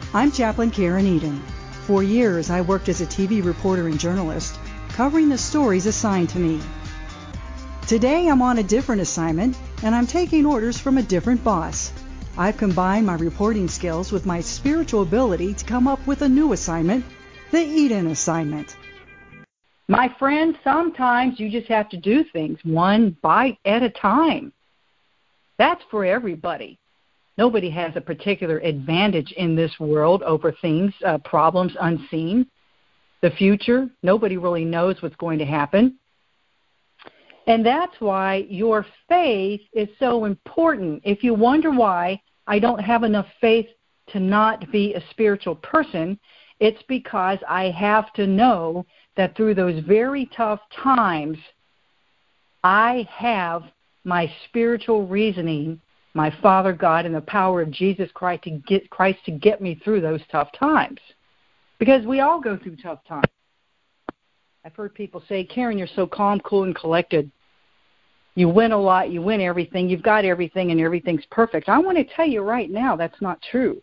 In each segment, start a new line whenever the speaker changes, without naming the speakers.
I'm Chaplain Karen Eden. For years, I worked as a TV reporter and journalist, covering the stories assigned to me. Today, I'm on a different assignment, and I'm taking orders from a different boss. I've combined my reporting skills with my spiritual ability to come up with a new assignment, the Eden Assignment. My friend, sometimes you just have to do things one bite at a time. That's for everybody. Nobody has a particular advantage in this world over things, problems unseen. The future, nobody really knows what's going to happen. And that's why your faith is so important. If you wonder why I don't have enough faith to not be a spiritual person, it's because I have to know that through those very tough times, I have my spiritual reasoning, my Father God, and the power of Jesus Christ to get me through those tough times. Because we all go through tough times. I've heard people say, Karen, you're so calm, cool, and collected. You win a lot, you win everything, you've got everything, and everything's perfect. I want to tell you right now that's not true.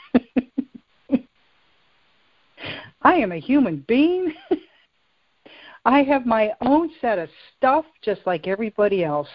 I am a human being. I have my own set of stuff just like everybody else.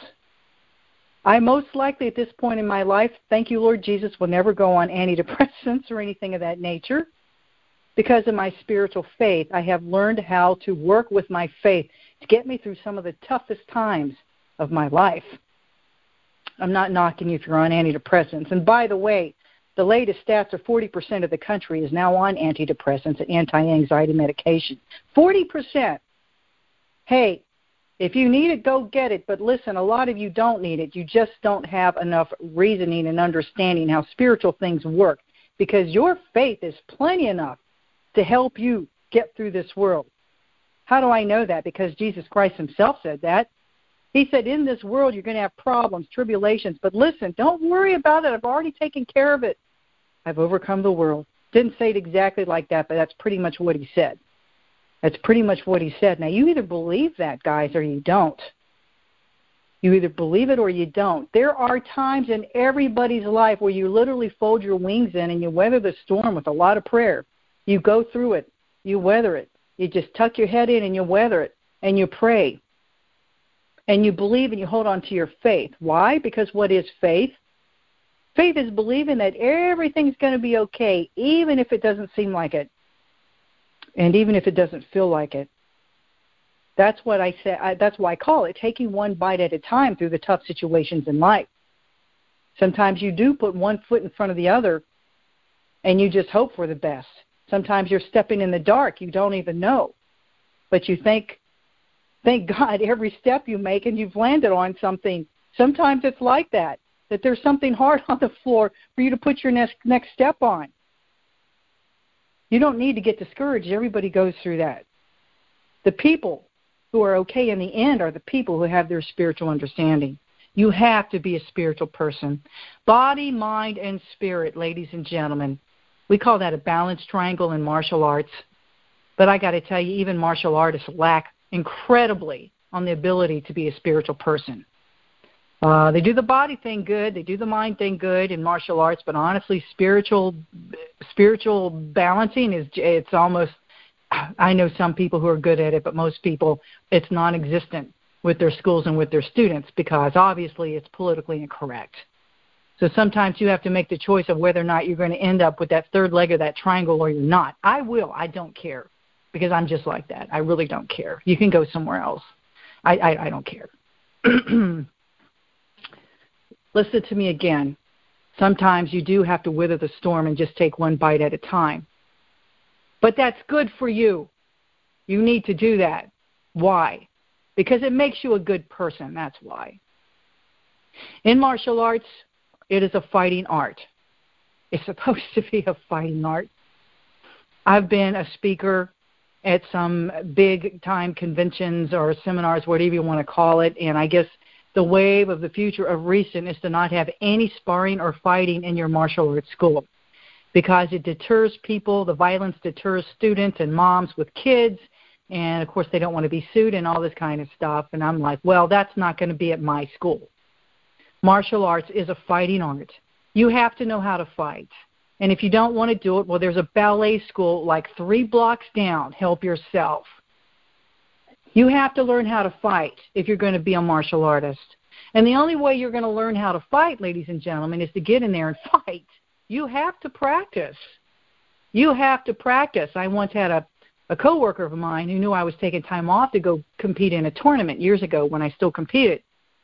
I most likely at this point in my life, thank you, Lord Jesus, will never go on antidepressants or anything of that nature. Because of my spiritual faith, I have learned how to work with my faith to get me through some of the toughest times of my life. I'm not knocking you if you're on antidepressants. And by the way, the latest stats are 40% of the country is now on antidepressants and anti-anxiety medication. 40%. Hey, if you need it, go get it. But listen, a lot of you don't need it. You just don't have enough reasoning and understanding how spiritual things work, because your faith is plenty enough to help you get through this world. How do I know that? Because Jesus Christ himself said that. He said, in this world you're going to have problems, tribulations. But listen, don't worry about it. I've already taken care of it. I've overcome the world. Didn't say it exactly like that, but that's pretty much what he said. That's pretty much what he said. Now, you either believe that, guys, or you don't. You either believe it or you don't. There are times in everybody's life where you literally fold your wings in and you weather the storm with a lot of prayer. You go through it. You weather it. You just tuck your head in and you weather it, and you pray. And you believe and you hold on to your faith. Why? Because what is faith? Faith is believing that everything's going to be okay, even if it doesn't seem like it. And even if it doesn't feel like it. That's what I say. That's why I call it taking one bite at a time through the tough situations in life. Sometimes you do put one foot in front of the other, and you just hope for the best. Sometimes you're stepping in the dark. You don't even know. But you thank God every step you make, and you've landed on something. Sometimes it's like that there's something hard on the floor for you to put your next step on. You don't need to get discouraged. Everybody goes through that. The people who are okay in the end are the people who have their spiritual understanding. You have to be a spiritual person. Body, mind, and spirit, ladies and gentlemen. We call that a balanced triangle in martial arts. But I got to tell you, even martial artists lack incredibly on the ability to be a spiritual person. They do the body thing good, they do the mind thing good in martial arts, but honestly, spiritual balancing it's almost, I know some people who are good at it, but most people, it's non-existent with their schools and with their students, because obviously it's politically incorrect. So sometimes you have to make the choice of whether or not you're going to end up with that third leg of that triangle or you're not. I don't care, because I'm just like that. I really don't care. You can go somewhere else. I don't care. Listen to me again. Sometimes you do have to weather the storm and just take one bite at a time. But that's good for you. You need to do that. Why? Because it makes you a good person. That's why. In martial arts, it is a fighting art. It's supposed to be a fighting art. I've been a speaker at some big-time conventions or seminars, whatever you want to call it, and I guess the wave of the future of recent is to not have any sparring or fighting in your martial arts school, because it deters people. The violence deters students and moms with kids, and, of course, they don't want to be sued and all this kind of stuff. And I'm like, well, that's not going to be at my school. Martial arts is a fighting art. You have to know how to fight. And if you don't want to do it, well, there's a ballet school like 3 blocks down. Help yourself. You have to learn how to fight if you're going to be a martial artist. And the only way you're going to learn how to fight, ladies and gentlemen, is to get in there and fight. You have to practice. You have to practice. I once had a coworker of mine who knew I was taking time off to go compete in a tournament years ago when I still competed.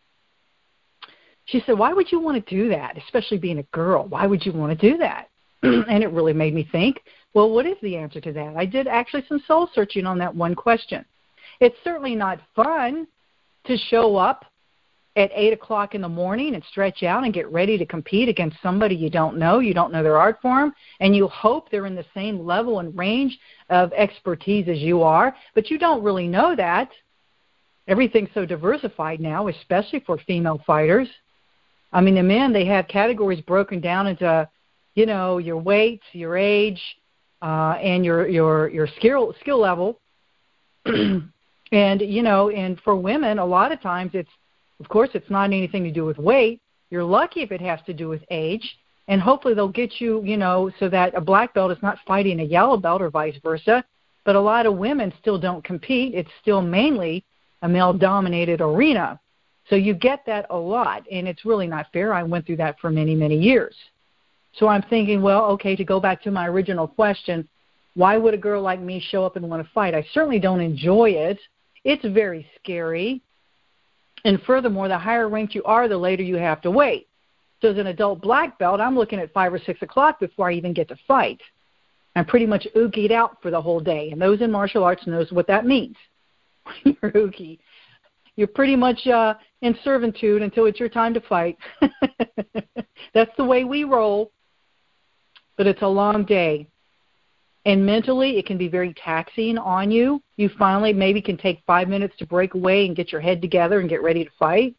She said, why would you want to do that, especially being a girl? Why would you want to do that? And it really made me think, well, what is the answer to that? I did actually some soul searching on that one question. It's certainly not fun to show up at 8 o'clock in the morning and stretch out and get ready to compete against somebody you don't know their art form, and you hope they're in the same level and range of expertise as you are, but you don't really know that. Everything's so diversified now, especially for female fighters. I mean, the men, they have categories broken down into, your weight, your age, and your skill level. And, and for women, a lot of times it's not anything to do with weight. You're lucky if it has to do with age. And hopefully they'll get you, so that a black belt is not fighting a yellow belt or vice versa. But a lot of women still don't compete. It's still mainly a male-dominated arena. So you get that a lot, and it's really not fair. I went through that for many, many years. So I'm thinking, well, okay, to go back to my original question, why would a girl like me show up and want to fight? I certainly don't enjoy it. It's very scary. And furthermore, the higher ranked you are, the later you have to wait. So as an adult black belt, I'm looking at 5 or 6 o'clock before I even get to fight. I'm pretty much ookied out for the whole day. And those in martial arts knows what that means. You're ookie. You're pretty much in servitude until it's your time to fight. That's the way we roll. But it's a long day. And mentally, it can be very taxing on you. You finally maybe can take 5 minutes to break away and get your head together and get ready to fight.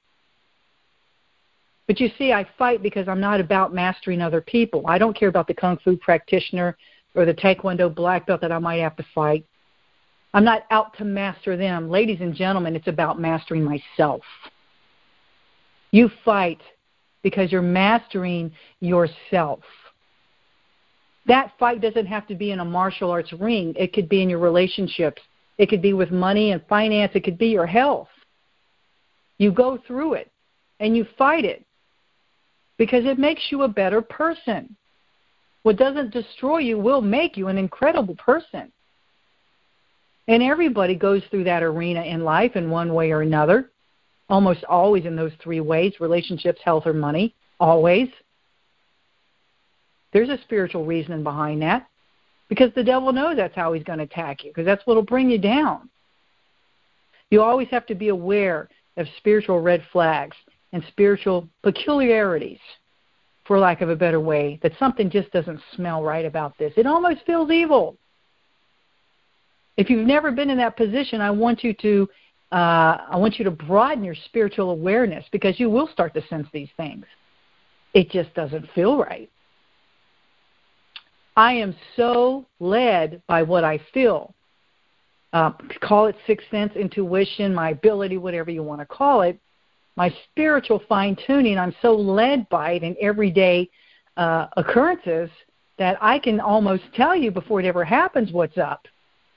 But you see, I fight because I'm not about mastering other people. I don't care about the Kung Fu practitioner or the Taekwondo black belt that I might have to fight. I'm not out to master them. Ladies and gentlemen, it's about mastering myself. You fight because you're mastering yourself. That fight doesn't have to be in a martial arts ring. It could be in your relationships. It could be with money and finance. It could be your health. You go through it, and you fight it because it makes you a better person. What doesn't destroy you will make you an incredible person. And everybody goes through that arena in life in one way or another, almost always in those 3 ways, relationships, health, or money, always. There's a spiritual reason behind that because the devil knows that's how he's going to attack you because that's what will bring you down. You always have to be aware of spiritual red flags and spiritual peculiarities, for lack of a better way, that something just doesn't smell right about this. It almost feels evil. If you've never been in that position, I want you to broaden your spiritual awareness because you will start to sense these things. It just doesn't feel right. I am so led by what I feel. Call it sixth sense, intuition, my ability, whatever you want to call it. My spiritual fine-tuning, I'm so led by it in everyday occurrences that I can almost tell you before it ever happens what's up.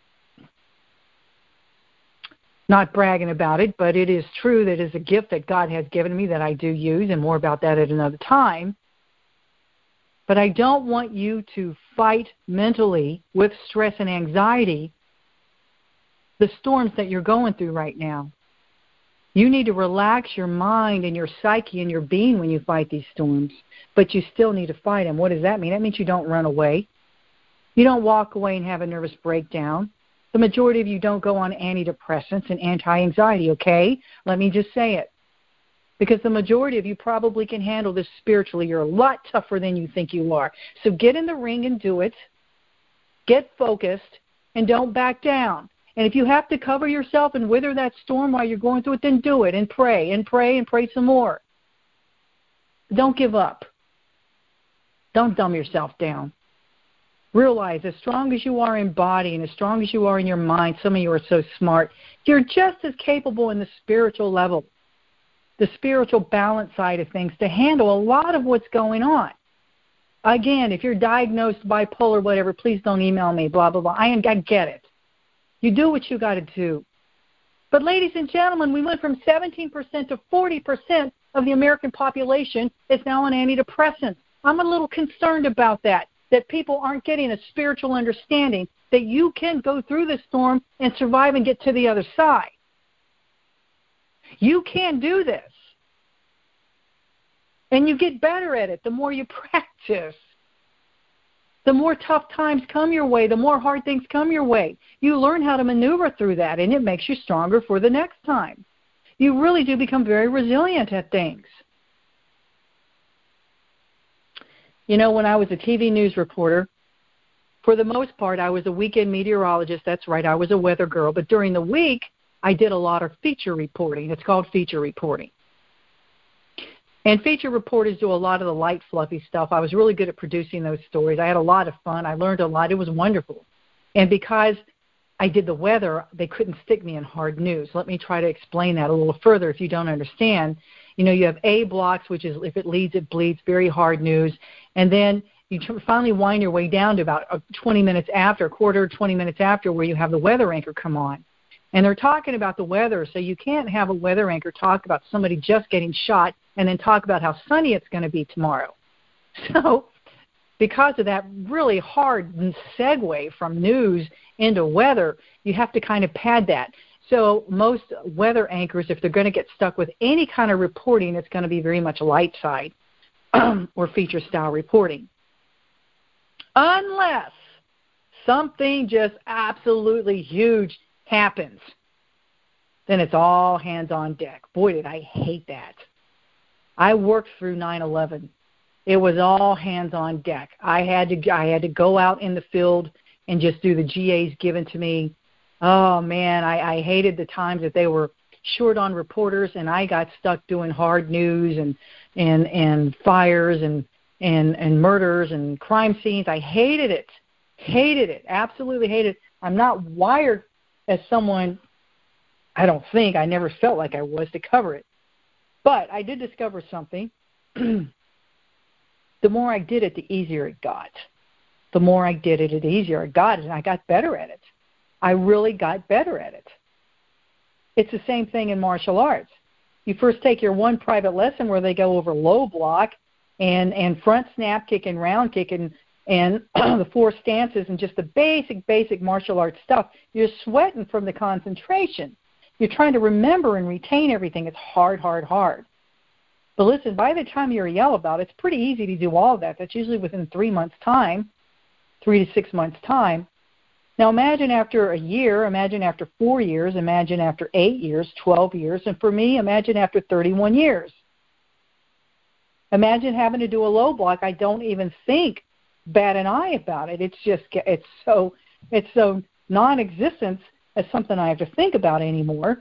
Not bragging about it, but it is true that it's a gift that God has given me that I do use, and more about that at another time. But I don't want you to fight mentally with stress and anxiety the storms that you're going through right now. You need to relax your mind and your psyche and your being when you fight these storms, but you still need to fight them. What does that mean? That means you don't run away. You don't walk away and have a nervous breakdown. The majority of you don't go on antidepressants and anti-anxiety, okay? Let me just say it. Because the majority of you probably can handle this spiritually. You're a lot tougher than you think you are. So get in the ring and do it. Get focused and don't back down. And if you have to cover yourself and wither that storm while you're going through it, then do it and pray and pray and pray some more. Don't give up. Don't dumb yourself down. Realize as strong as you are in body and as strong as you are in your mind, some of you are so smart, you're just as capable in the spiritual level, the spiritual balance side of things, to handle a lot of what's going on. Again, if you're diagnosed bipolar, whatever, please don't email me, blah, blah, blah. I get it. You do what you got to do. But ladies and gentlemen, we went from 17% to 40% of the American population is now on antidepressants. I'm a little concerned about that people aren't getting a spiritual understanding that you can go through the storm and survive and get to the other side. You can do this. And you get better at it the more you practice. The more tough times come your way, the more hard things come your way. You learn how to maneuver through that, and it makes you stronger for the next time. You really do become very resilient at things. You know, when I was a TV news reporter, for the most part, I was a weekend meteorologist. That's right, I was a weather girl. But during the week, I did a lot of feature reporting. It's called feature reporting. And feature reporters do a lot of the light, fluffy stuff. I was really good at producing those stories. I had a lot of fun. I learned a lot. It was wonderful. And because I did the weather, they couldn't stick me in hard news. Let me try to explain that a little further if you don't understand. You know, you have A blocks, which is if it leads, it bleeds, very hard news. And then you finally wind your way down to about 20 minutes after, a quarter, 20 minutes after, where you have the weather anchor come on. And they're talking about the weather, so you can't have a weather anchor talk about somebody just getting shot and then talk about how sunny it's going to be tomorrow. So because of that really hard segue from news into weather, you have to kind of pad that. So most weather anchors, if they're going to get stuck with any kind of reporting, it's going to be very much light side or feature style reporting. Unless something just absolutely huge happens, then it's all hands on deck. Boy, did I hate that. I worked through 9/11. It was all hands on deck. I had to go out in the field and just do the GAs given to me. Oh man, I hated the times that they were short on reporters and I got stuck doing hard news and fires and murders and crime scenes. I hated it, absolutely hated it. I'm not wired as someone, I don't think, I never felt like I was to cover it. But I did discover something. The more I did it, the easier it got. The more I did it, the easier it got, and I got better at it. I really got better at it. It's the same thing in martial arts. You first take your one private lesson where they go over low block and front snap kick and round kick and the 4 stances and just the basic martial arts stuff. You're sweating from the concentration. You're trying to remember and retain everything. It's hard. But listen, by the time you're a yell about it, it's pretty easy to do all of that. That's usually within 3 months' time, 3 to 6 months' time. Now imagine after a year, imagine after 4 years, imagine after 8 years, 12 years, and for me, imagine after 31 years. Imagine having to do a low block. I don't even think bat an eye about it. It's so non-existent as something I have to think about anymore.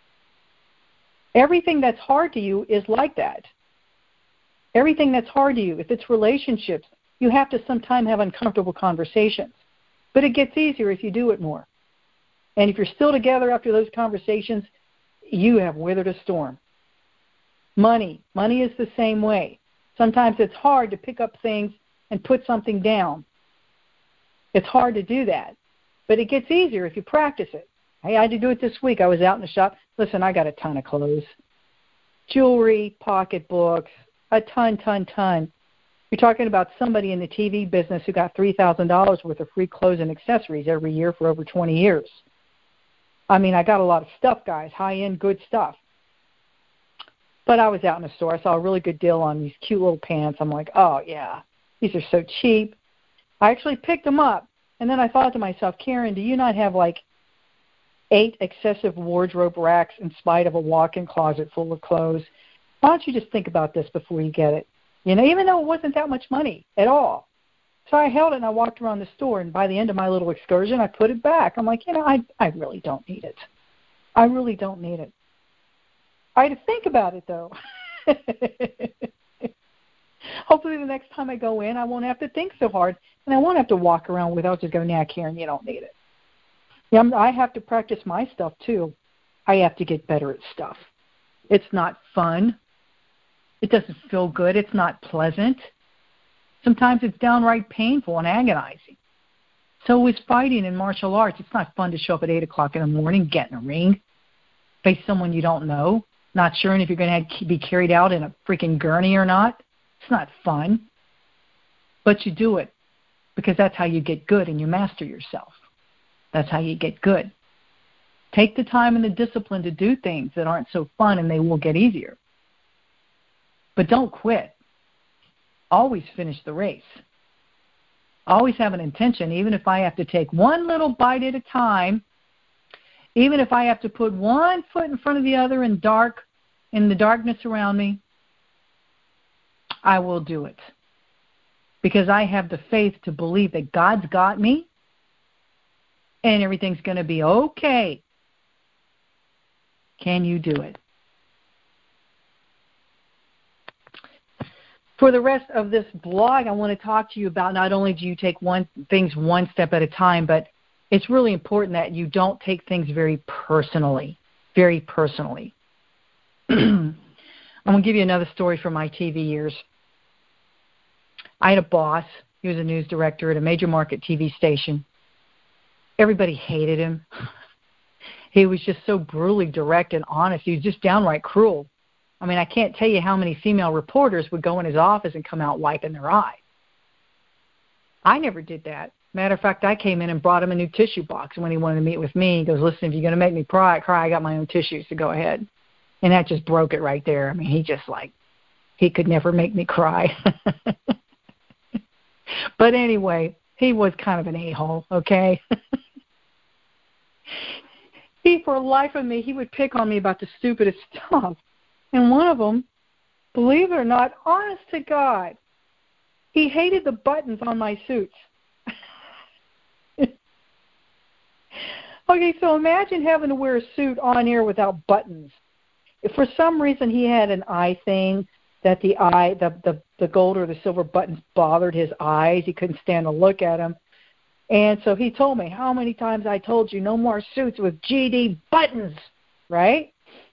Everything that's hard to you is like that. Everything that's hard to you, if it's relationships, you have to sometimes have uncomfortable conversations. But it gets easier if you do it more. And if you're still together after those conversations, you have weathered a storm. Money is the same way. Sometimes it's hard to pick up things and put something down. It's hard to do that. But it gets easier if you practice it. I had to do it this week. I was out in the shop. Listen, I got a ton of clothes. Jewelry, pocketbooks, a ton. You're talking about somebody in the TV business who got $3,000 worth of free clothes and accessories every year for over 20 years. I mean, I got a lot of stuff, guys, high-end, good stuff. But I was out in the store. I saw a really good deal on these cute little pants. I'm like, oh, yeah, these are so cheap. I actually picked them up. And then I thought to myself, Karen, do you not have like 8 excessive wardrobe racks in spite of a walk-in closet full of clothes? Why don't you just think about this before you get it? You know, even though it wasn't that much money at all. So I held it and I walked around the store, and by the end of my little excursion, I put it back. I'm like, I really don't need it. I really don't need it. I had to think about it, though. Hopefully the next time I go in, I won't have to think so hard, and I won't have to walk around with it. I'll just go, nah, Karen, you don't need it. Yeah, I have to practice my stuff, too. I have to get better at stuff. It's not fun. It doesn't feel good. It's not pleasant. Sometimes it's downright painful and agonizing. So is fighting in martial arts. It's not fun to show up at 8 o'clock in the morning, get in a ring, face someone you don't know, not sure if you're going to be carried out in a freaking gurney or not. It's not fun. But you do it because that's how you get good and you master yourself. That's how you get good. Take the time and the discipline to do things that aren't so fun, and they will get easier. But don't quit. Always finish the race. Always have an intention, even if I have to take one little bite at a time, even if I have to put one foot in front of the other in the darkness around me, I will do it. Because I have the faith to believe that God's got me and everything's going to be okay. Can you do it? For the rest of this blog, I want to talk to you about not only do you take things one step at a time, but it's really important that you don't take things very personally. Very personally. I'm going to give you another story from my TV years. I had a boss. He was a news director at a major market TV station. Everybody hated him. He was just so brutally direct and honest. He was just downright cruel. I mean, I can't tell you how many female reporters would go in his office and come out wiping their eye. I never did that. Matter of fact, I came in and brought him a new tissue box. And when he wanted to meet with me, he goes, listen, if you're going to make me cry, I got my own tissues, so go ahead. And that just broke it right there. I mean, he could never make me cry. But anyway, he was kind of an a-hole, okay? For the life of me, he would pick on me about the stupidest stuff. And one of them, believe it or not, honest to God, he hated the buttons on my suits. Okay, so imagine having to wear a suit on air without buttons. If for some reason he had an eye thing, that the gold or the silver buttons bothered his eyes, he couldn't stand to look at them. And so he told me, how many times I told you no more suits with GD buttons, right?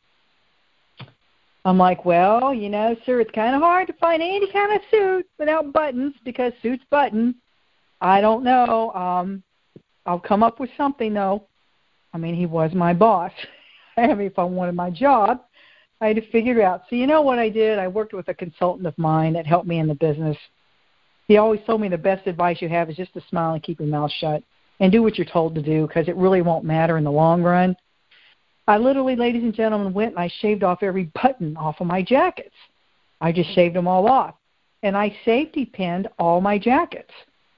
I'm like, well, sir, it's kind of hard to find any kind of suit without buttons because suits button. I don't know. I'll come up with something, though. I mean, he was my boss. I mean, if I wanted my job, I had to figure it out. So you know what I did? I worked with a consultant of mine that helped me in the business. He always told me the best advice you have is just to smile and keep your mouth shut and do what you're told to do because it really won't matter in the long run. I literally, ladies and gentlemen, went and I shaved off every button off of my jackets. I just shaved them all off. And I safety pinned all my jackets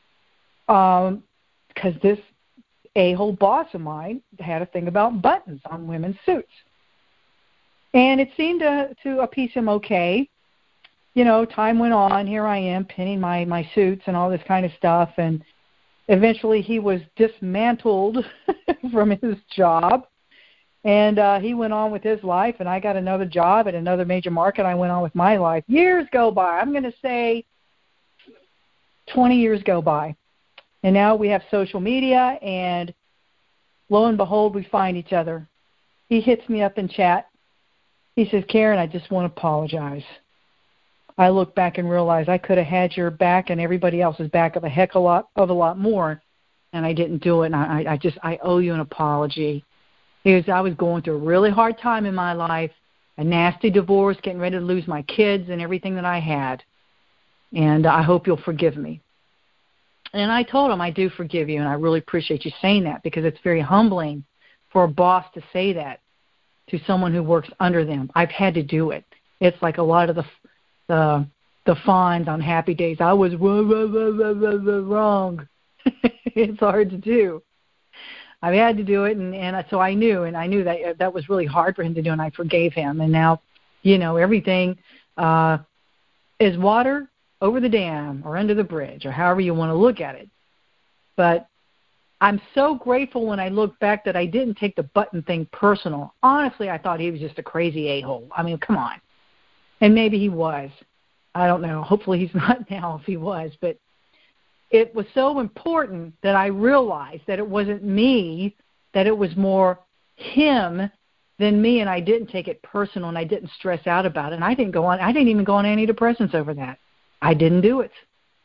because this a-hole boss of mine had a thing about buttons on women's suits. And it seemed to appease him okay. Time went on. Here I am pinning my suits and all this kind of stuff. And eventually he was dismantled from his job. And he went on with his life, and I got another job at another major market. I went on with my life. Years go by. I'm going to say 20 years go by. And now we have social media, and lo and behold, we find each other. He hits me up in chat. He says, Karen, I just want to apologize. I look back and realize I could have had your back and everybody else's back of a lot more, and I didn't do it, and I owe you an apology. I was going through a really hard time in my life, a nasty divorce, getting ready to lose my kids and everything that I had. And I hope you'll forgive me. And I told him, I do forgive you, and I really appreciate you saying that because it's very humbling for a boss to say that to someone who works under them. I've had to do it. It's like a lot of the fawns on Happy Days. I was wrong. It's hard to do. I had to do it, and so I knew that was really hard for him to do, and I forgave him. And now, everything is water over the dam or under the bridge or however you want to look at it. But I'm so grateful when I look back that I didn't take the button thing personal. Honestly, I thought he was just a crazy a-hole. I mean, come on. And maybe he was. I don't know. Hopefully he's not now if he was, but it was so important that I realized that it wasn't me, that it was more him than me, and I didn't take it personal, and I didn't stress out about it. And I didn't even go on antidepressants over that. I didn't do it.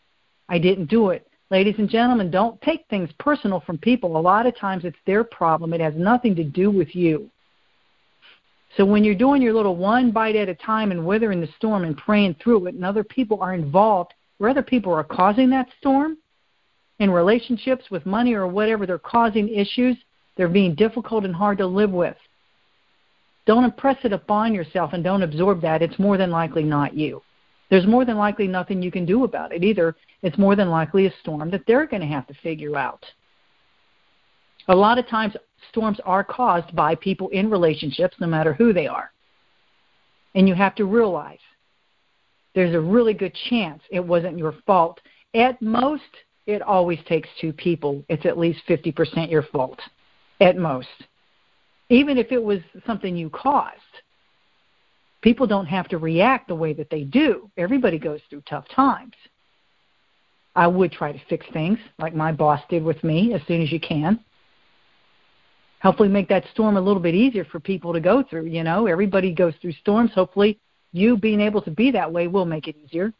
I didn't do it. Ladies and gentlemen, don't take things personal from people. A lot of times it's their problem. It has nothing to do with you. So when you're doing your little one bite at a time and weathering the storm and praying through it, and other people are involved, where other people are causing that storm, in relationships with money or whatever, they're causing issues, they're being difficult and hard to live with. Don't impress it upon yourself and don't absorb that. It's more than likely not you. There's more than likely nothing you can do about it either. It's more than likely a storm that they're going to have to figure out. A lot of times storms are caused by people in relationships, no matter who they are. And you have to realize there's a really good chance it wasn't your fault. At most, it always takes two people. It's at least 50% your fault, at most. Even if it was something you caused. People don't have to react the way that they do. Everybody goes through tough times. I would try to fix things like my boss did with me as soon as you can. Hopefully make that storm a little bit easier for people to go through. You know, everybody goes through storms. Hopefully you being able to be that way will make it easier.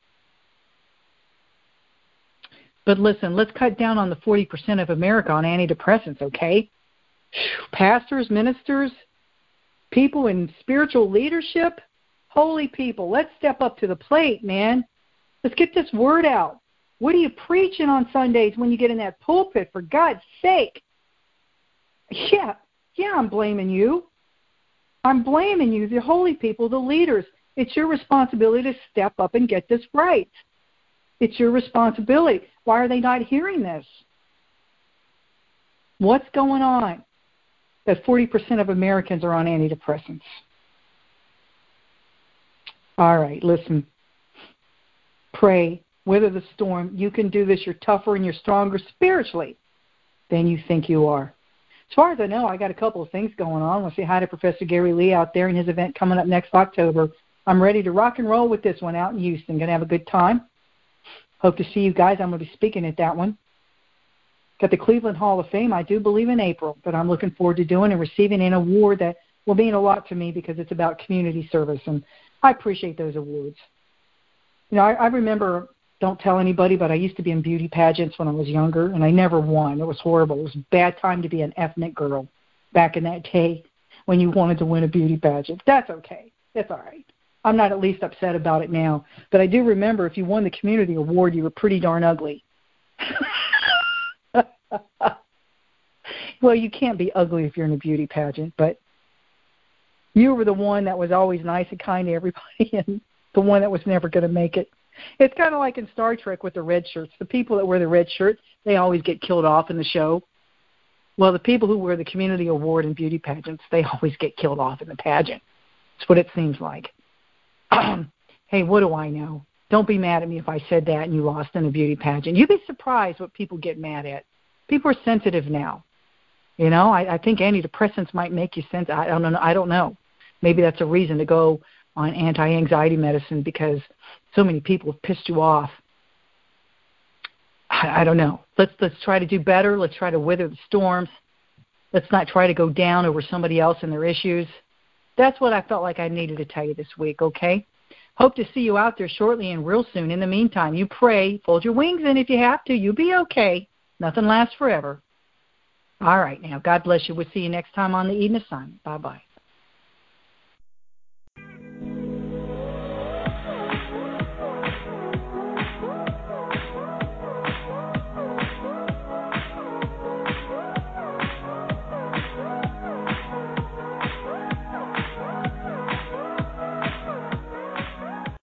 But listen, let's cut down on the 40% of America on antidepressants, okay? Pastors, ministers, people in spiritual leadership, holy people, let's step up to the plate, man. Let's get this word out. What are you preaching on Sundays when you get in that pulpit, for God's sake? Yeah, I'm blaming you. I'm blaming you, the holy people, the leaders. It's your responsibility to step up and get this right. It's your responsibility. Why are they not hearing this? What's going on? That 40% of Americans are on antidepressants. All right, listen. Pray. Weather the storm. You can do this. You're tougher and you're stronger spiritually than you think you are. As far as I know, I got a couple of things going on. I want to say hi to Professor Gary Lee out there in his event coming up next October. I'm ready to rock and roll with this one out in Houston. Going to have a good time. Hope to see you guys. I'm going to be speaking at that one. Got the Cleveland Hall of Fame, I do believe, in April, but I'm looking forward to doing and receiving an award that will mean a lot to me because it's about community service, and I appreciate those awards. You know, I remember, don't tell anybody, but I used to be in beauty pageants when I was younger, and I never won. It was horrible. It was a bad time to be an ethnic girl back in that day when you wanted to win a beauty pageant. That's okay. That's all right. I'm not at least upset about it now. But I do remember if you won the community award, you were pretty darn ugly. Well, you can't be ugly if you're in a beauty pageant, but you were the one that was always nice and kind to everybody and the one that was never going to make it. It's kind of like in Star Trek with the red shirts. The people that wear the red shirts, they always get killed off in the show. Well, the people who wear the community award in beauty pageants, they always get killed off in the pageant. That's what it seems like. Hey, what do I know? Don't be mad at me if I said that and you lost in a beauty pageant. You'd be surprised what people get mad at. People are sensitive now. You know, I think antidepressants might make you sensitive. I don't know. Maybe that's a reason to go on anti-anxiety medicine because so many people have pissed you off. I don't know. Let's try to do better. Let's try to weather the storms. Let's not try to go down over somebody else and their issues. That's what I felt like I needed to tell you this week, okay? Hope to see you out there shortly and real soon. In the meantime, you pray, fold your wings in if you have to. You'll be okay. Nothing lasts forever. All right, now, God bless you. We'll see you next time on the Eden Assignment. Bye-bye.